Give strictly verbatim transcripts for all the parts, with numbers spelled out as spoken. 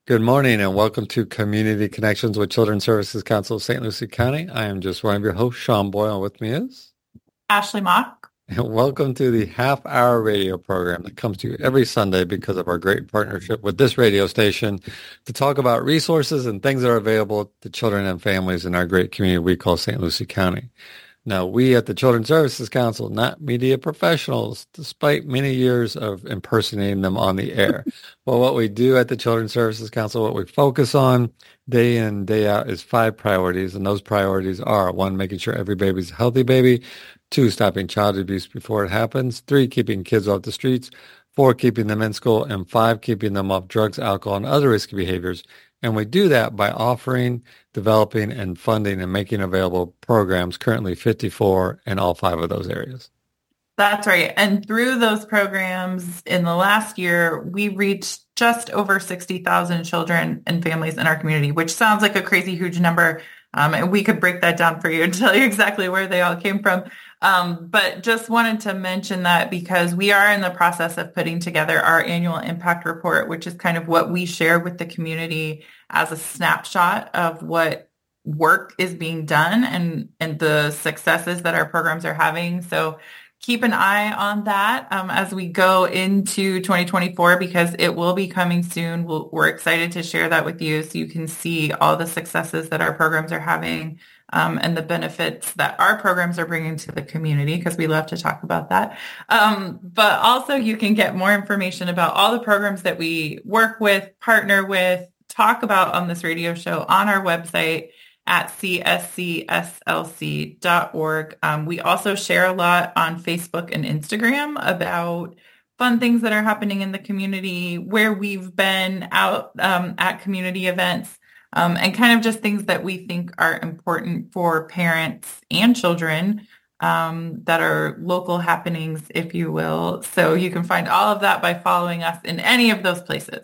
Good morning and welcome to Community Connections with Children's Services Council of Saint Lucie County. I am just one of your hosts, Sean Boyle, and with me is Ashley Mock. And welcome to the half-hour radio program that comes to you every Sunday because of our great partnership with this radio station to talk about resources and things that are available to children and families in our great community we call Saint Lucie County. Now, we at the Children's Services Council, not media professionals, despite many years of impersonating them on the air. Well, what we do at the Children's Services Council, what we focus on day in, day out is five priorities. And those priorities are, one, making sure every baby's a healthy baby. Two, stopping child abuse before it happens. Three, keeping kids off the streets. Four, keeping them in school. And five, keeping them off drugs, alcohol, and other risky behaviors. And we do that by offering, developing, and funding and making available programs, currently fifty-four in all five of those areas. That's right. And through those programs in the last year, we reached just over sixty thousand children and families in our community, which sounds like a crazy huge number. Um, and we could break that down for you and tell you exactly where they all came from. Um, but just wanted to mention that because we are in the process of putting together our annual impact report, which is kind of what we share with the community as a snapshot of what work is being done and, and the successes that our programs are having. So keep an eye on that um, as we go into twenty twenty-four because it will be coming soon. We'll, we're excited to share that with you so you can see all the successes that our programs are having um, and the benefits that our programs are bringing to the community because we love to talk about that. Um, but also you can get more information about all the programs that we work with, partner with, talk about on this radio show on our website at c s c s l c dot org. Um, we also share a lot on Facebook and Instagram about fun things that are happening in the community, where we've been out um, at community events, um, and kind of just things that we think are important for parents and children um, that are local happenings, if you will. So you can find all of that by following us in any of those places.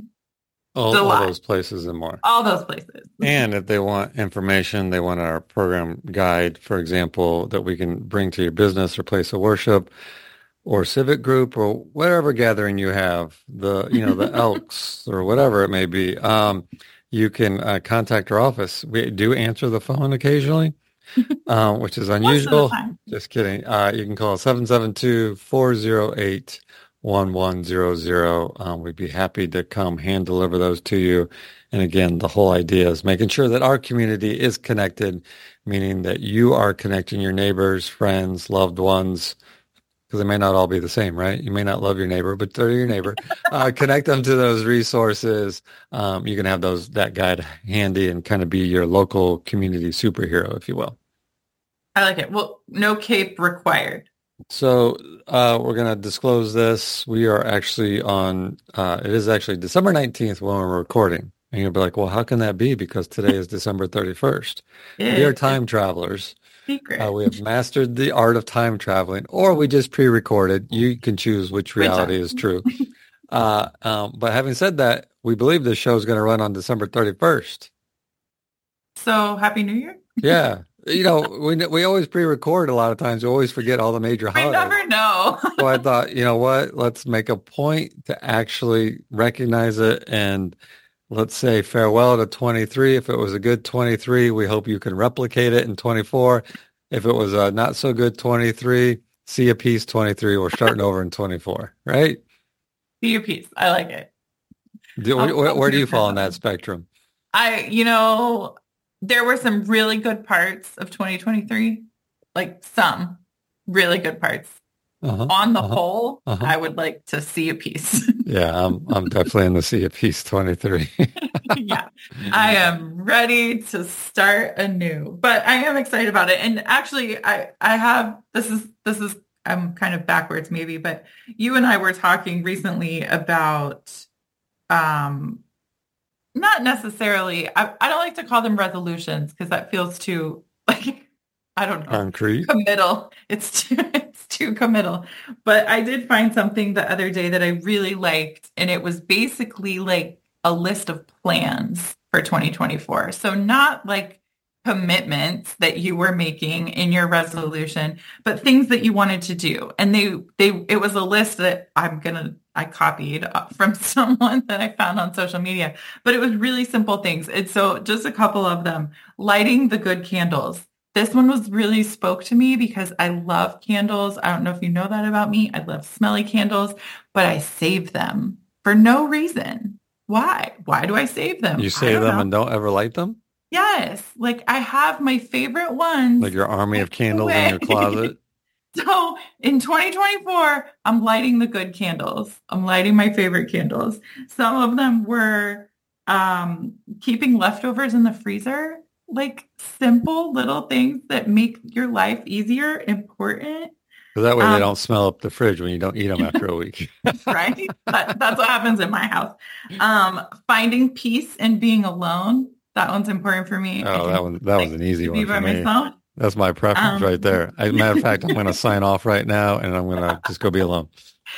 All, all those places and more. All those places. And if they want information, they want our program guide, for example, that we can bring to your business or place of worship or civic group or whatever gathering you have, the, you know, the Elks or whatever it may be. Um, you can uh, contact our office. We do answer the phone occasionally, uh, which is unusual. Just kidding. Uh, you can call seven seven two, four oh eight, one one zero zero. Um, we'd be happy to come hand deliver those to you. And again, the whole idea is making sure that our community is connected, meaning that you are connecting your neighbors, friends, loved ones, because they may not all be the same, right? You may not love your neighbor, but they're your neighbor. Uh, connect them to those resources. Um, you can have those that guide handy and kind of be your local community superhero, if you will. I like it. Well, no cape required. So uh, we're going to disclose this. We are actually on, uh, it is actually December nineteenth when we're recording. And you'll be like, well, how can that be? Because today is December thirty-first. We are time travelers. Secret. Uh, we have mastered the art of time traveling, or we just pre-recorded. You can choose which reality is true. Uh, um, but having said that, we believe this show is going to run on December thirty-first. So happy New Year. Yeah. You know, we we always pre-record a lot of times. We always forget all the major holidays. We never know. So I thought, you know what? Let's make a point to actually recognize it and let's say farewell to twenty-three. If it was a good twenty-three, we hope you can replicate it in twenty-four. If it was a not so good twenty-three, see a piece twenty-three. We're starting over in twenty-four, right? See a piece. I like it. Do, where, where do you fall on that spectrum? I, you know, there were some really good parts of twenty twenty-three, like some really good parts. Uh-huh, on the uh-huh, whole, uh-huh. I would like to see a piece. Yeah, I'm I'm definitely in the see a piece twenty-three. Yeah, I am ready to start anew, but I am excited about it. And actually, I I have this is this is I'm kind of backwards maybe, but you and I were talking recently about um. Not necessarily. I, I don't like to call them resolutions because that feels too like I don't know concrete, committal. It's too it's too committal. But I did find something the other day that I really liked, and it was basically like a list of plans for twenty twenty-four. So not like commitments that you were making in your resolution, but things that you wanted to do. And they they it was a list that I'm gonna I copied from someone that I found on social media, but it was really simple things. And so just a couple of them. Lighting the good candles. This one was really spoke to me because I love candles. I don't know if you know that about me. I love smelly candles, but I save them for no reason. Why? Why do I save them? You save them know. and don't ever light them? Yes. Like I have my favorite ones. Like your army of candles in your closet? So in twenty twenty-four, I'm lighting the good candles. I'm lighting my favorite candles. Some of them were um, keeping leftovers in the freezer, like simple little things that make your life easier, important. So that way um, they don't smell up the fridge when you don't eat them after a week. Right? That, that's what happens in my house. Um, finding peace and being alone. That one's important for me. Oh, that one, that like, was an easy one be for by me. myself. That's my preference Um, right there. As a matter of fact, I'm going to sign off right now and I'm going to just go be alone.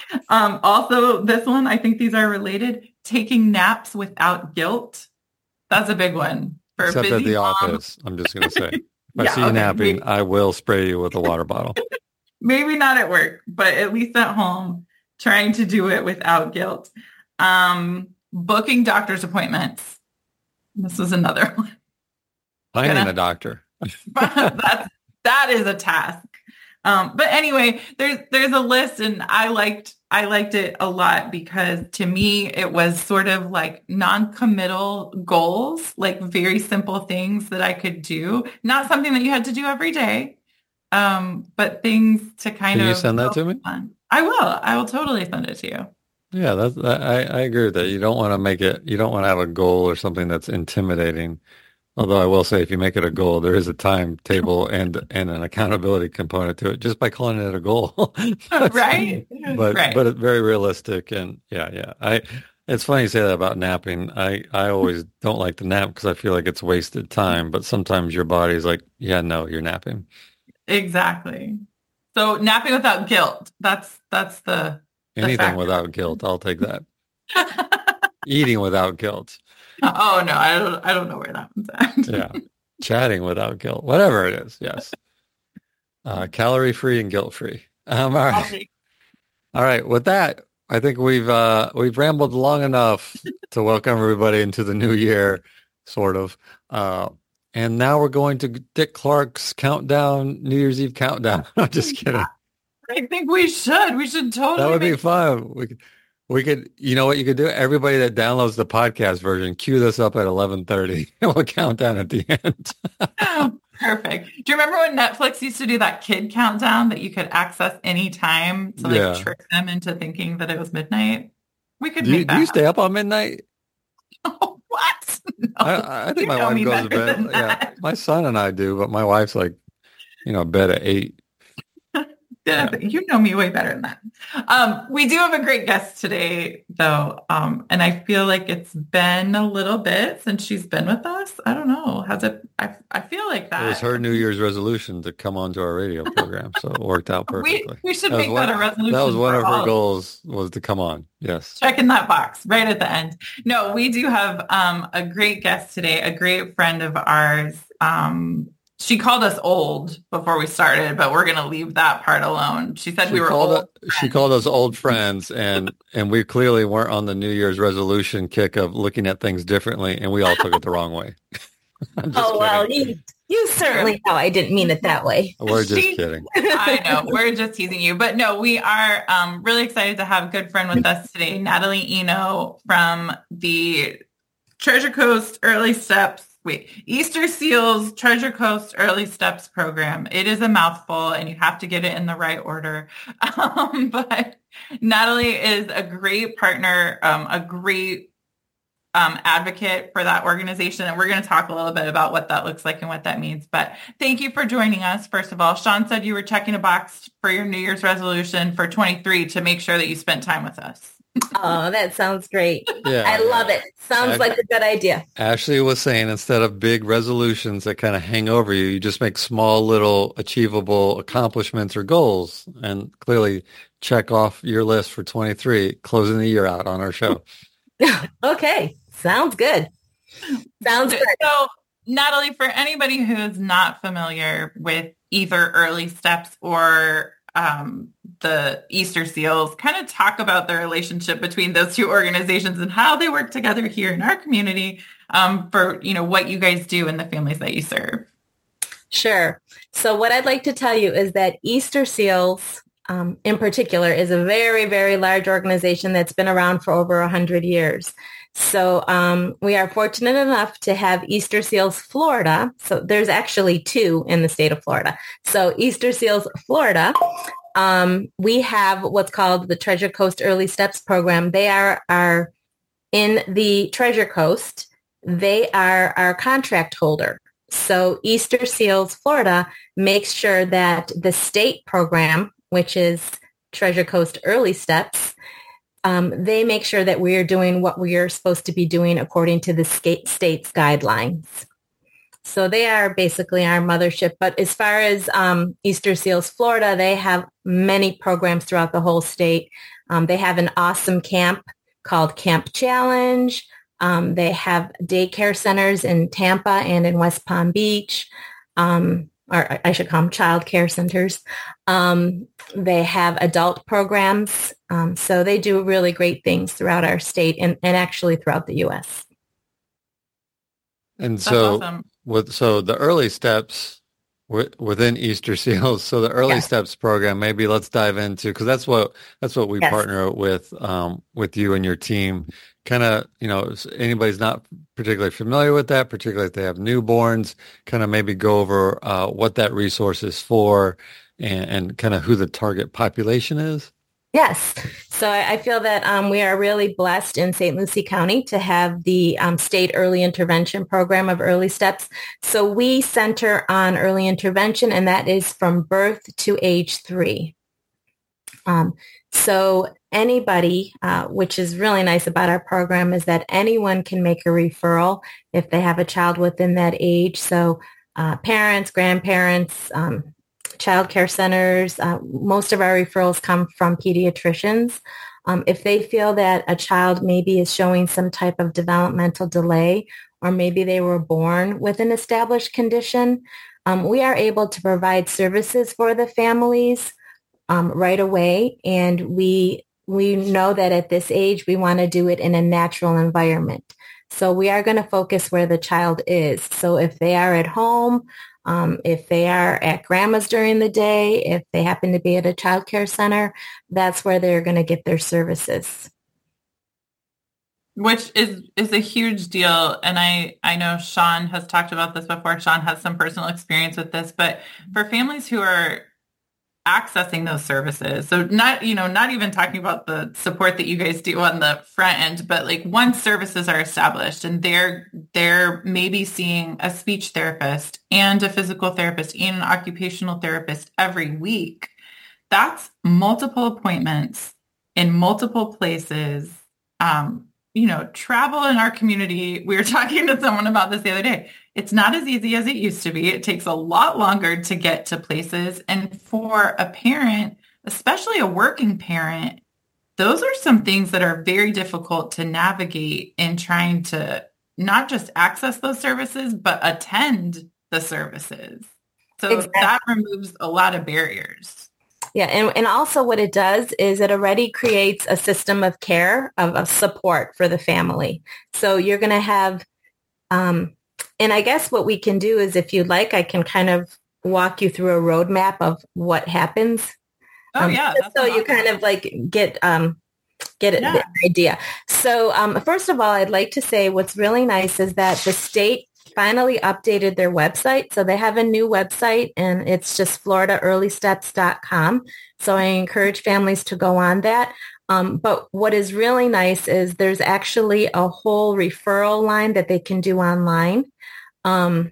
Um, also, this one, I think these are related. Taking naps without guilt. That's a big one. For Except busy at the mom. office, I'm just going to say. If I Yeah, see you okay. napping, Maybe, I will spray you with a water bottle. maybe not at work, but at least at home, trying to do it without guilt. Um, booking doctor's appointments. This was another one. Finding Gonna- a doctor. That's, that is a task. Um, but anyway, there's there's a list, and I liked I liked it a lot because to me it was sort of like non-committal goals, like very simple things that I could do, not something that you had to do every day, um, but things to kind Can of. you send that to me? On. I will. I will totally send it to you. Yeah, that's, I, I agree with that. You don't want to make it, you don't want to have a goal or something that's intimidating. Although I will say, if you make it a goal, there is a timetable and and an accountability component to it. Just by calling it a goal, Right? But Right. but it's very realistic, and yeah, yeah. I it's funny you say that about napping. I I always don't like to nap because I feel like it's wasted time. But sometimes your body's like, yeah, no, you're napping. Exactly. So napping without guilt. That's that's the, the Anything factor. without guilt, I'll take that. Eating without guilt. Oh no, I don't. I don't know where that one's at. Yeah, chatting without guilt. Whatever it is. Yes. Uh, calorie free and guilt free. Um, all right. All right. With that, I think we've uh, we've rambled long enough to welcome everybody into the new year, sort of. Uh, and now we're going to Dick Clark's countdown, New Year's Eve countdown. I'm just kidding. I think we should. We should totally. That would be make- fun. We could, we could, you know what you could do? Everybody that downloads the podcast version, cue this up at eleven thirty. We'll count down at the end. Oh, perfect. Do you remember when Netflix used to do that kid countdown that you could access anytime to like Yeah. trick them into thinking that it was midnight? We could Do you, make do that. you stay up on midnight? Oh, what? No. I, I think You my know wife me goes to better bed. than Yeah, that. my son and I do, but my wife's like, you know, bed at eight. Yeah, you know me way better than that. Um, we do have a great guest today, though, um, and I feel like it's been a little bit since she's been with us. I don't know. Has it? I, I feel like that. It was her New Year's resolution to come onto our radio program, so it worked out we, perfectly. we should That was make one- that a resolution. That was one for of all her goals, was to come on. Yes. Checking that box right at the end. No, we do have um, a great guest today, a great friend of ours. Um, she called us old before we started, but we're going to leave that part alone. She said She we were called old. it- she called us old friends, and and we clearly weren't on the New Year's resolution kick of looking at things differently, and we all took it the wrong way. I'm just Oh, well, kidding. you, you certainly know I didn't mean it that way. We're just She- kidding. I know. We're just teasing you. But no, we are um, really excited to have a good friend with us today, Natalie Eno from the Treasure Coast Early Steps. Wait, Easter Seals Treasure Coast Early Steps program. It is a mouthful and you have to get it in the right order. Um, but Natalie is a great partner, um, a great um, advocate for that organization. And we're going to talk a little bit about what that looks like and what that means. But thank you for joining us. First of all, Sean said you were checking a box for your New Year's resolution for twenty-three to make sure that you spent time with us. Oh, that sounds great. Yeah, I love it. Sounds I- like a good idea. Ashley was saying, instead of big resolutions that kind of hang over you, you just make small little achievable accomplishments or goals, and clearly check off your list for twenty-three, closing the year out on our show. Okay. Sounds good. Sounds good. So, Natalie, for anybody who is not familiar with either Early Steps or um, the Easter Seals, kind of talk about the relationship between those two organizations and how they work together here in our community um, for, you know, what you guys do and the families that you serve. Sure. So what I'd like to tell you is that Easter Seals um, in particular is a very, very large organization that's been around for over one hundred years. So um, we are fortunate enough to have Easter Seals Florida. So there's actually two in the state of Florida. So Easter Seals Florida, um, we have what's called the Treasure Coast Early Steps program. They are, are in the Treasure Coast. They are our contract holder. So Easter Seals Florida makes sure that the state program, which is Treasure Coast Early Steps, um, they make sure that we are doing what we are supposed to be doing according to the state's guidelines. So they are basically our mothership. But as far as um, Easter Seals Florida, they have many programs throughout the whole state. Um, they have an awesome camp called Camp Challenge. Um, they have daycare centers in Tampa and in West Palm Beach, um, or I should call them child care centers. Um, they have adult programs. Um, so they do really great things throughout our state and, and actually throughout the U S. And so, awesome. with so the early steps w- within Easter Seals, so the early Yes. steps program, maybe let's dive into, because that's what that's what we Yes. partner with um, with you and your team. Kind of, you know, if anybody's not particularly familiar with that, particularly if they have newborns, kind of maybe go over uh, what that resource is for and, and kind of who the target population is. Yes. So I I feel that um, we are really blessed in Saint Lucie County to have the um, state early intervention program of Early Steps. So we center on early intervention, and that is from birth to age three. Um, so anybody, uh, which is really nice about our program, is that anyone can make a referral if they have a child within that age. So uh, parents, grandparents, um, child care centers, uh, most of our referrals come from pediatricians. Um, if they feel that a child maybe is showing some type of developmental delay, or maybe they were born with an established condition, um, we are able to provide services for the families um, right away. And we we know that at this age, we want to do it in a natural environment. So we are going to focus where the child is. So if they are at home, Um, if they are at grandma's during the day, if they happen to be at a child care center, that's where they're going to get their services. Which is, is a huge deal. And I, I know Sean has talked about this before. Sean has some personal experience with this, but for families who are accessing those services, so not, you know, not even talking about the support that you guys do on the front end, but like once services are established and they're, they're maybe seeing a speech therapist and a physical therapist and an occupational therapist every week, that's multiple appointments in multiple places. Um, you know, travel in our community. We were talking to someone about this the other day. It's not as easy as it used to be. It takes a lot longer to get to places. And for a parent, especially a working parent, those are some things that are very difficult to navigate in trying to not just access those services, but attend the services. So Exactly. that removes a lot of barriers. Yeah, and, and also what it does is it already creates a system of care, of, of support for the family. So you're going to have, um, and I guess what we can do is, if you'd like, I can kind of walk you through a roadmap of what happens. Oh, um, yeah. So you kind of like get um, get it, Yeah. the idea. So um, first of all, I'd like to say what's really nice is that the state finally updated their website. So they have a new website, and it's just florida early steps dot com. So I encourage families to go on that. Um, but what is really nice is there's actually a whole referral line that they can do online. Um,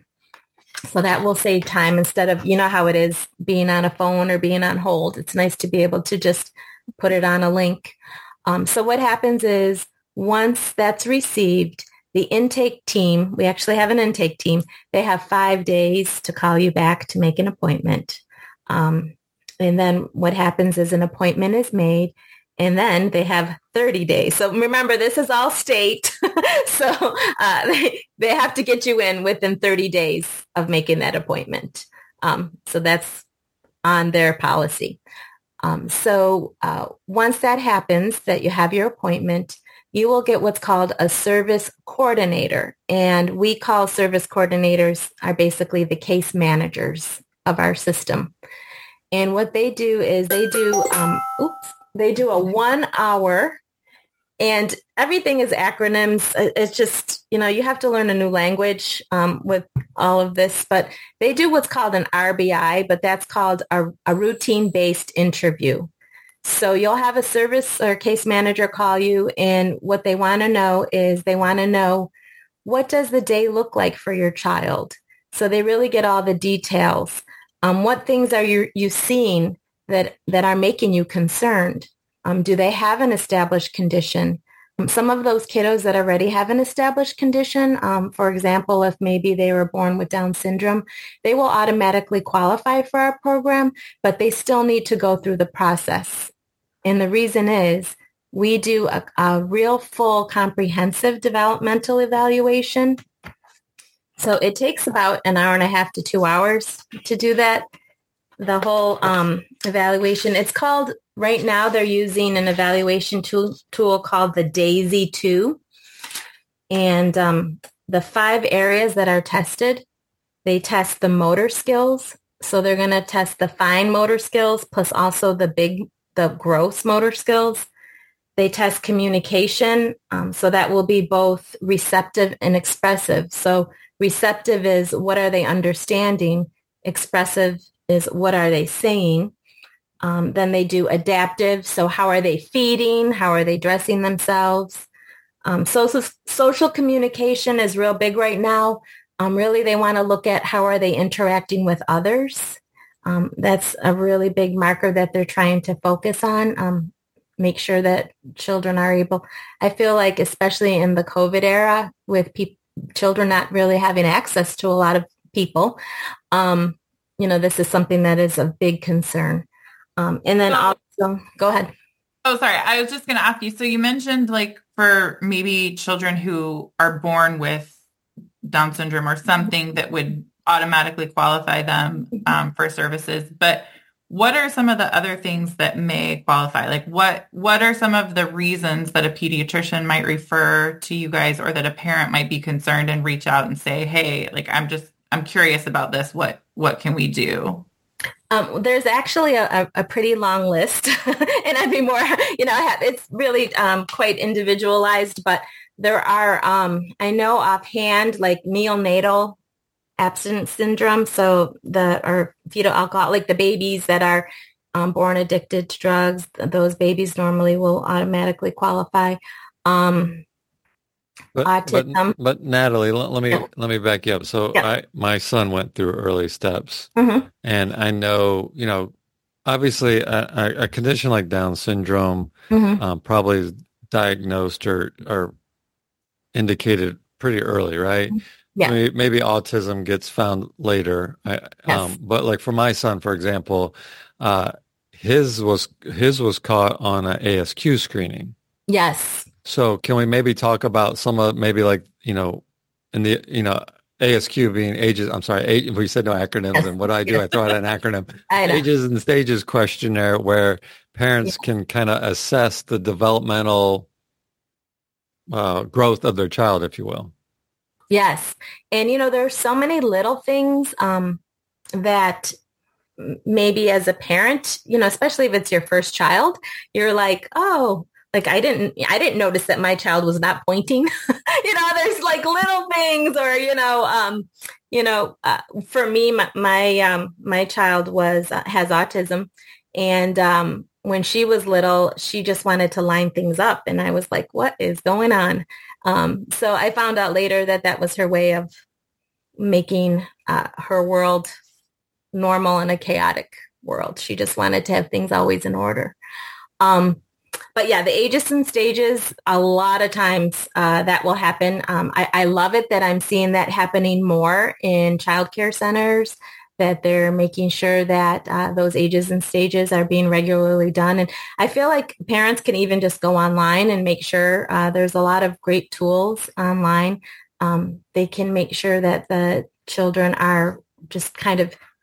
so that will save time instead of, you know how it is being on a phone or being on hold. It's nice to be able to just put it on a link. Um, so what happens is once that's received, the intake team, we actually have an intake team, they have five days to call you back to make an appointment. Um, and then what happens is an appointment is made, and then they have thirty days. So remember, this is all state. so uh, they, they have to get you in within thirty days of making that appointment. Um, so that's on their policy. Um, so uh, once that happens, that you have your appointment, you will get what's called a service coordinator. And we call service coordinators are basically the case managers of our system. And what they do is they do, um, oops, they do a one hour, and everything is acronyms. It's just, you know, you have to learn a new language um, with all of this, but they do what's called an R B I, but that's called a, a routine-based interview. So you'll have a service or case manager call you, and what they want to know is they want to know, what does the day look like for your child? So they really get all the details. Um, what things are you, you seeing that, that are making you concerned? Um, do they have an established condition? Um, some of those kiddos that already have an established condition, um, for example, if maybe they were born with Down syndrome, they will automatically qualify for our program, but they still need to go through the process. And the reason is we do a, a real full comprehensive developmental evaluation. So it takes about an hour and a half to two hours to do that, the whole um, evaluation. It's called, right now they're using an evaluation tool, tool called the DAISY two. And um, the five areas that are tested, they test the motor skills. So they're going to test the fine motor skills plus also the big, the gross motor skills. They test communication. Um, so that will be both receptive and expressive. So receptive is what are they understanding? Expressive is what are they saying? Um, then they do adaptive. So how are they feeding? How are they dressing themselves? Um, social, social communication is real big right now. Um, really, they want to look at how are they interacting with others. Um, that's a really big marker that they're trying to focus on. Um, make sure that children are able, I feel like especially in the COVID era with people, children not really having access to a lot of people, um, you know, this is something that is a big concern. Um, and then so, also, go ahead. Oh, sorry. I was just going to ask you. So you mentioned like for maybe children who are born with Down syndrome or something that would automatically qualify them um, for services. But what are some of the other things that may qualify? Like what, what are some of the reasons that a pediatrician might refer to you guys, or that a parent might be concerned and reach out and say, hey, like, I'm just, I'm curious about this. What, what can we do? Um, there's actually a, a pretty long list and I'd be more, you know, it's really um, quite individualized, but there are, um, I know offhand, like neonatal abstinence syndrome. So the, or fetal alcohol, like the babies that are um, born addicted to drugs, those babies normally will automatically qualify. Um, but, autism. But, but Natalie, let, let me, yeah. let me back you up. So yeah. I, my son went through early steps mm-hmm. and I know, you know, obviously a, a condition like Down syndrome mm-hmm. um, probably is diagnosed or, or indicated pretty early, right? Yeah. Maybe, maybe autism gets found later. I, yes. um, but like for my son, for example, uh, his was his was caught on an A S Q screening. Yes. So can we maybe talk about some of maybe like, you know, in the, you know, A S Q being ages, I'm sorry, age, we said no acronyms, yes. and what do I do? I throw out an acronym. Ages and stages questionnaire where parents yeah. can kind of assess the developmental uh, growth of their child, if you will. Yes. And, you know, there are so many little things um, that maybe as a parent, you know, especially if it's your first child, you're like, oh, like I didn't, I didn't notice that my child was not pointing. you know, there's like little things or, you know, um, you know, uh, for me, my, my, um, my child was, uh, has autism. And um, when she was little, she just wanted to line things up. And I was like, what is going on? Um, so I found out later that that was her way of making uh, her world normal in a chaotic world. She just wanted to have things always in order. Um, but yeah, the ages and stages, a lot of times uh, that will happen. Um, I, I love it that I'm seeing that happening more in childcare centers, that they're making sure that uh, those ages and stages are being regularly done. And I feel like parents can even just go online and make sure uh, there's a lot of great tools online. Um, they can make sure that the children are just kind of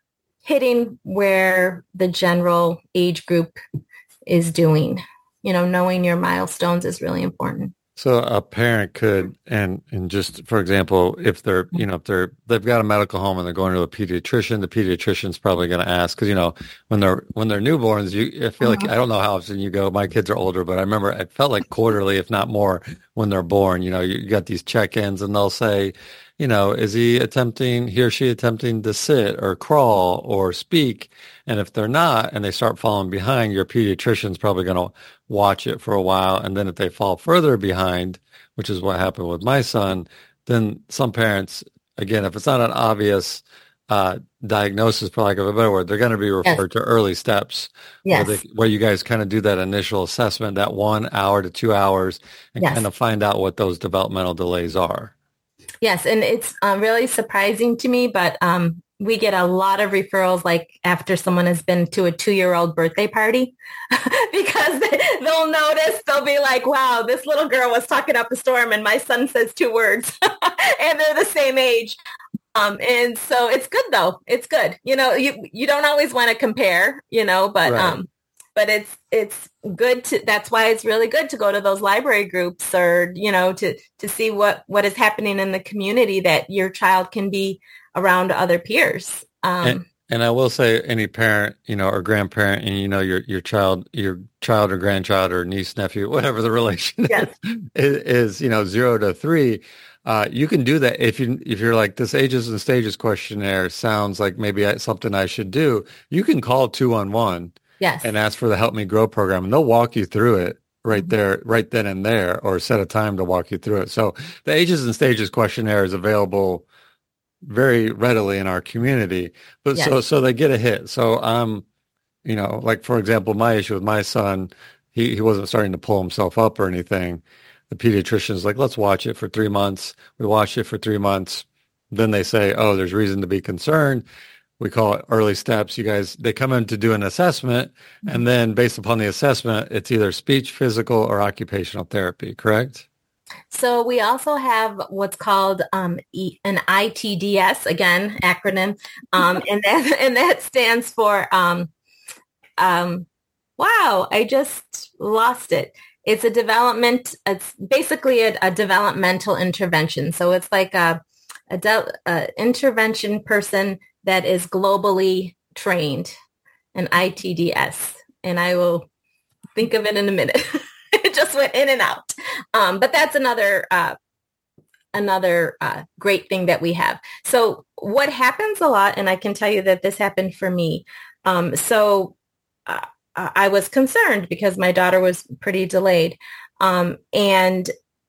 hitting where the general age group is doing. You know, knowing your milestones is really important. So a parent could, and and just for example, if they're, you know, if they're, they've got a medical home and they're going to a pediatrician, the pediatrician's probably going to ask, because, you know, when they're, when they're newborns, you, I feel like, I don't know how often you go, my kids are older, but I remember it felt like quarterly, if not more, when they're born. You know, you, you got these check-ins and they'll say, you know, is he attempting, he or she attempting to sit or crawl or speak? And if they're not, and they start falling behind, your pediatrician's probably going to watch it for a while. And then if they fall further behind, which is what happened with my son, then some parents, again, if it's not an obvious uh, diagnosis, for lack of a better word, they're going to be referred yes. to early steps, yes. where, they, where you guys kind of do that initial assessment, that one hour to two hours, and yes. kind of find out what those developmental delays are. Yes, and it's uh, really surprising to me, but um, we get a lot of referrals like after someone has been to a two-year-old birthday party because they'll notice, they'll be like, wow, this little girl was talking up a storm and my son says two words and they're the same age. Um, and so it's good, though. It's good. You know, you, you don't always want to compare, you know, but right. um, but it's it's good to, that's why it's really good to go to those library groups or, you know, to, to see what, what is happening in the community, that your child can be around other peers. Um, and, and I will say, any parent, you know, or grandparent, and, you know, your, your child, your child or grandchild or niece, nephew, whatever the relation yes. is, is, you know, zero to three. Uh, you can do that if you, if you're like, this ages and stages questionnaire sounds like maybe something I should do. You can call two one one. Yes. And ask for the Help Me Grow program, and they'll walk you through it right there, right then and there, or set a time to walk you through it. So the Ages and Stages questionnaire is available very readily in our community, but yes. so so they get a hit. So um, you know, like for example, my issue with my son, he he wasn't starting to pull himself up or anything. The pediatrician's like, let's watch it for three months. We watched it for three months. Then they say, oh, there's reason to be concerned. We call it early steps. You guys, they come in to do an assessment, and then based upon the assessment, it's either speech, physical, or occupational therapy, correct? So we also have what's called um, e- an I T D S, again, acronym, um, and that and that stands for, um, um, wow, I just lost it. It's a development, it's basically a, a developmental intervention. So it's like a, a, de- a intervention person that is globally trained, an I T D S, and I will think of it in a minute. It just went in and out. Um, but that's another uh, another uh, great thing that we have. So what happens a lot, and I can tell you that this happened for me. Um, so uh, I was concerned because my daughter was pretty delayed. Um, and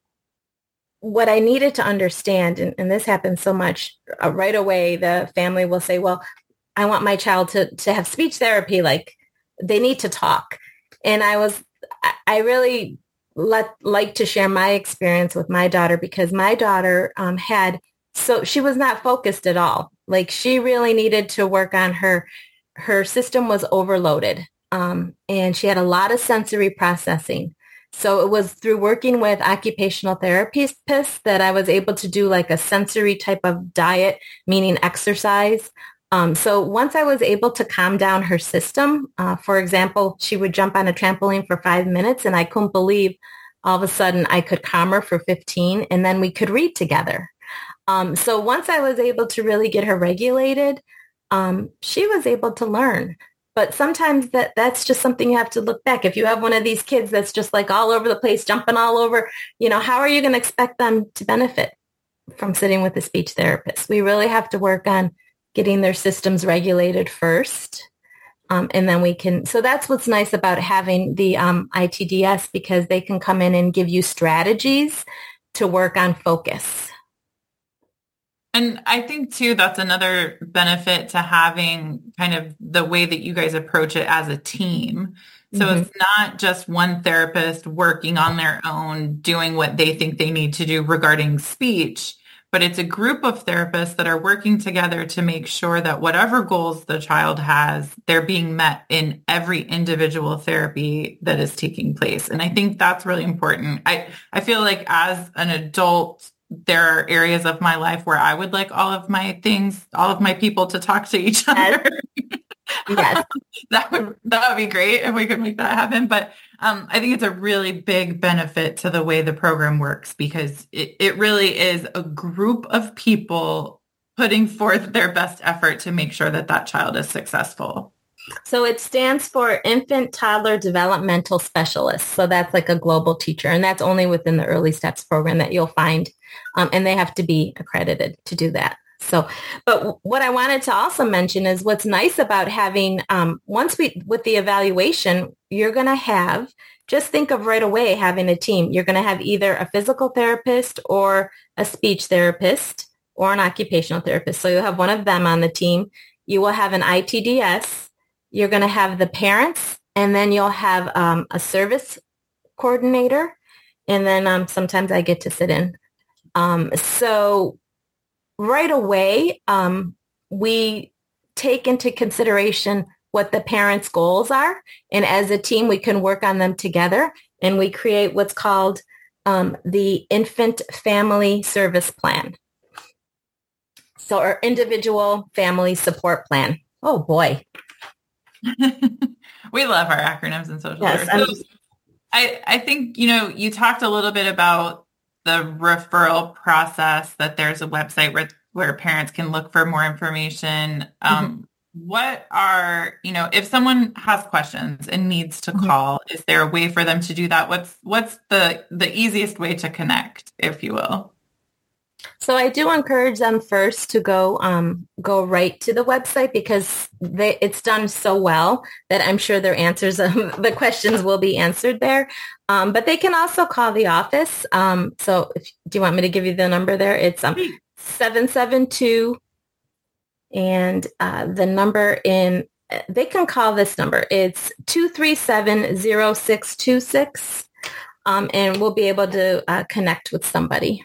what I needed to understand, and, and this happens so much, uh, right away, the family will say, well, I want my child to, to have speech therapy. Like, they need to talk. And I was, I really let, like to share my experience with my daughter, because my daughter um, had, so she was not focused at all. Like, she really needed to work on her, her system was overloaded. Um, and she had a lot of sensory processing. So it was through working with occupational therapists that I was able to do like a sensory type of diet, meaning exercise. Um, so once I was able to calm down her system, uh, for example, she would jump on a trampoline for five minutes and I couldn't believe all of a sudden I could calm her for fifteen, and then we could read together. Um, so once I was able to really get her regulated, um, she was able to learn. But sometimes that that's just something you have to look back. If you have one of these kids that's just like all over the place, jumping all over, you know, how are you going to expect them to benefit from sitting with a speech therapist? We really have to work on getting their systems regulated first. Um, and then we can, so that's what's nice about having the um, I T D S, because they can come in and give you strategies to work on focus. And I think, too, that's another benefit to having kind of the way that you guys approach it as a team. So mm-hmm. It's not just one therapist working on their own, doing what they think they need to do regarding speech, but it's a group of therapists that are working together to make sure that whatever goals the child has, they're being met in every individual therapy that is taking place. And I think that's really important. I, I feel like as an adult, there are areas of my life where I would like all of my things, all of my people to talk to each other. Yes. Yes. that would that would be great if we could make that happen. But um, I think it's a really big benefit to the way the program works, because it, it really is a group of people putting forth their best effort to make sure that that child is successful. So it stands for Infant Toddler Developmental Specialist. So that's like a global teacher, and that's only within the Early Steps program that you'll find. Um, and they have to be accredited to do that. So, but what I wanted to also mention is what's nice about having, um, once we, with the evaluation, you're going to have, just think of right away having a team. You're going to have either a physical therapist or a speech therapist or an occupational therapist. So you'll have one of them on the team. You will have an I T D S. You're going to have the parents, and then you'll have um, a service coordinator. And then um, sometimes I get to sit in. Um, so right away, um, we take into consideration what the parents' goals are. And as a team, we can work on them together. And we create what's called um, the Infant Family Service Plan. So our individual family support plan. Oh, boy. We love our acronyms in social Yes, work. So I, I think, you know, you talked a little bit about the referral process, that there's a website where, where parents can look for more information. Um, mm-hmm. What are, you know, if someone has questions and needs to mm-hmm. call, is there a way for them to do that? What's, what's the, the easiest way to connect, if you will? So I do encourage them first to go um, go right to the website, because they, it's done so well that I'm sure their answers, um, the questions will be answered there. Um, but they can also call the office. Um, so if, do you want me to give you the number there? It's um, seven seven two, and uh, the number in, they can call this number. It's two three seven, zero six two six, um, and we'll be able to uh, connect with somebody.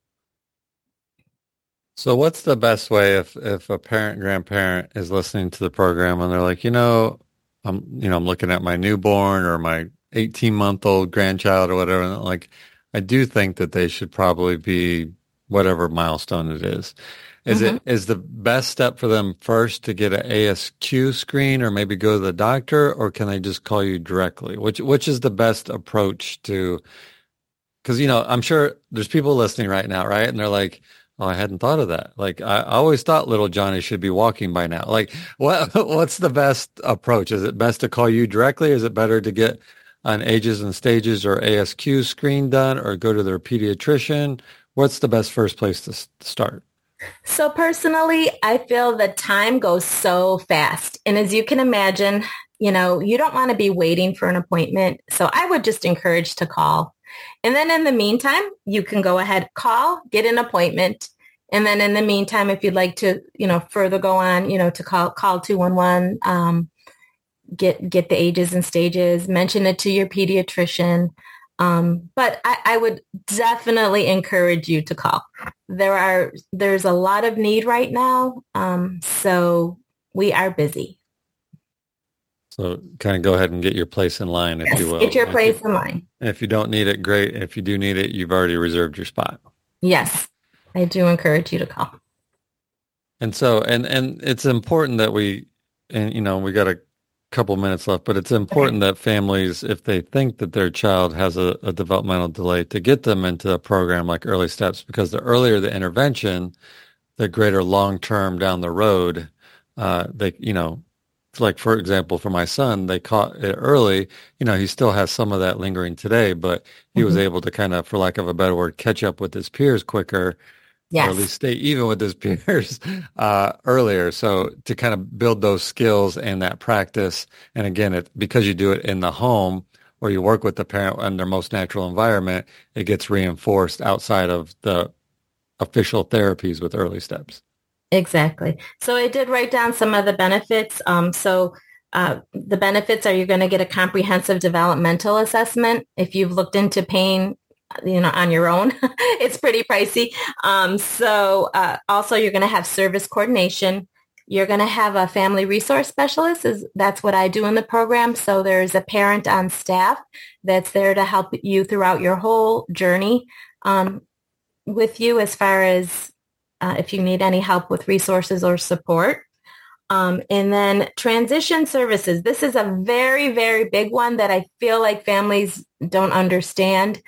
So what's the best way if, if a parent, grandparent is listening to the program and they're like, you know, I'm, you know, I'm looking at my newborn or my eighteen month old grandchild or whatever. And like, I do think that they should probably be whatever milestone it is. Is mm-hmm. it, is the best step for them first to get an A S Q screen or maybe go to the doctor, or can they just call you directly? Which, which is the best approach to, cause you know, I'm sure there's people listening right now, right? And they're like, oh, I hadn't thought of that. Like, I always thought little Johnny should be walking by now. Like, what what's the best approach? Is it best to call you directly? Is it better to get an ages and stages or A S Q screen done, or go to their pediatrician? What's the best first place to start? So personally, I feel that time goes so fast. And as you can imagine, you know, you don't want to be waiting for an appointment. So I would just encourage to call. And then in the meantime, you can go ahead, call, get an appointment. And then in the meantime, if you'd like to, you know, further go on, you know, to call, call two one one, um, get, get the ages and stages, mention it to your pediatrician. Um, but I, I would definitely encourage you to call. There are, there's a lot of need right now. Um, so we are busy. So kind of go ahead and get your place in line, if yes, you will. Get your if place you, in line. If you don't need it, great. If you do need it, you've already reserved your spot. Yes, I do encourage you to call. And so, and, and it's important that we, and you know, we got a couple minutes left, but it's important okay. that families, if they think that their child has a, a developmental delay, to get them into a program like Early Steps, because the earlier the intervention, the greater long-term down the road, uh, they, you know, like, for example, for my son, they caught it early. You know, he still has some of that lingering today, but he mm-hmm. was able to kind of, for lack of a better word, catch up with his peers quicker, yes. or at least stay even with his peers uh, earlier. So to kind of build those skills and that practice, and again, it, because you do it in the home or you work with the parent in their most natural environment, it gets reinforced outside of the official therapies with Early Steps. Exactly. So I did write down some of the benefits. Um, so uh, the benefits are you're going to get a comprehensive developmental assessment. If you've looked into pain, you know, on your own, it's pretty pricey. Um, so uh, also you're going to have service coordination. You're going to have a family resource specialist. Is that's what I do in the program. So there's a parent on staff that's there to help you throughout your whole journey. Um, with you as far as uh, if you need any help with resources or support. Um, and then transition services. This is a very, very big one that I feel like families don't understand.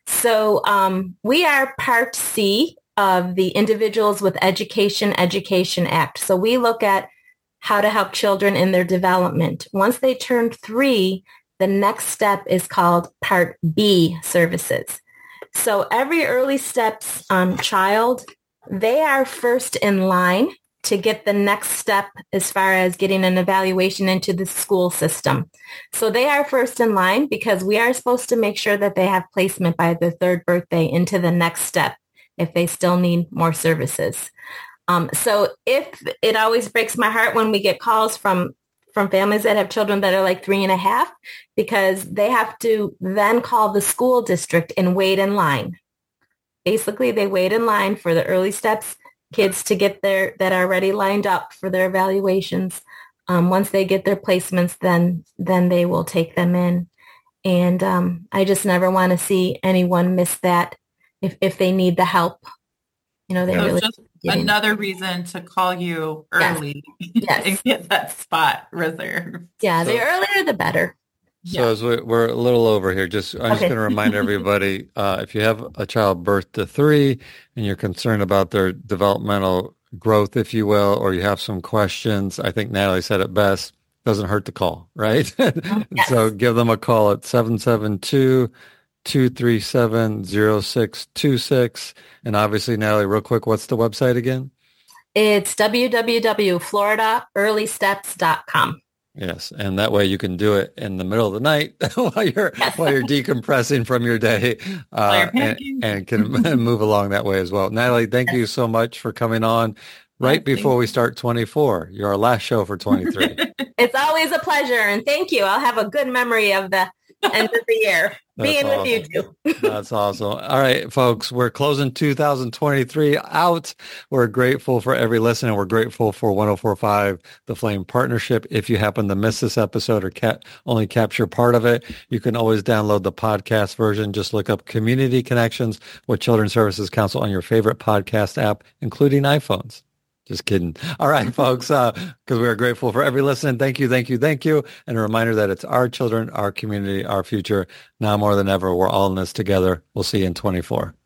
So um, we are Part C of the Individuals with Education Education Act. So we look at how to help children in their development. Once they turn three, the next step is called Part B services. So every early steps um, child, they are first in line to get the next step as far as getting an evaluation into the school system. So they are first in line because we are supposed to make sure that they have placement by their third birthday into the next step if they still need more services. Um, so if it always breaks my heart when we get calls from from families that have children that are like three and a half, because they have to then call the school district and wait in line. Basically, they wait in line for the early steps kids to get their that are already lined up for their evaluations. Um, once they get their placements, then then they will take them in. And um, I just never want to see anyone miss that if, if they need the help. You know, they so really just another reason to call you early yes. and get that spot reserved. Yeah, so, the earlier the better. So yeah. as we, we're a little over here, just I'm okay. just going to remind everybody, uh, if you have a child birth to three and you're concerned about their developmental growth, if you will, or you have some questions, I think Natalie said it best, doesn't hurt to call, right? Yes. So give them a call at seven seven two, two three seven, zero six two six. And obviously, Natalie, real quick, what's the website again? It's w w w dot florida early steps dot com. Yes, and that way you can do it in the middle of the night while you're while you're decompressing from your day, uh, and, and can move along that way as well. Natalie, thank you so much for coming on right before we start twenty-four. You're our last show for twenty-three. It's always a pleasure, and thank you. I'll have a good memory of the end of the year. Being awesome. With you too. That's awesome. All right, folks, we're closing two thousand twenty-three out. We're grateful for every listen, and we're grateful for one oh four point five The Flame Partnership. If you happen to miss this episode or ca- only capture part of it, you can always download the podcast version. Just look up Community Connections with Children's Services Council on your favorite podcast app, including iPhones. Just kidding. All right, folks, because uh, we are grateful for every listen. Thank you, thank you, thank you. And a reminder that it's our children, our community, our future. Now more than ever, we're all in this together. We'll see you in twenty-four.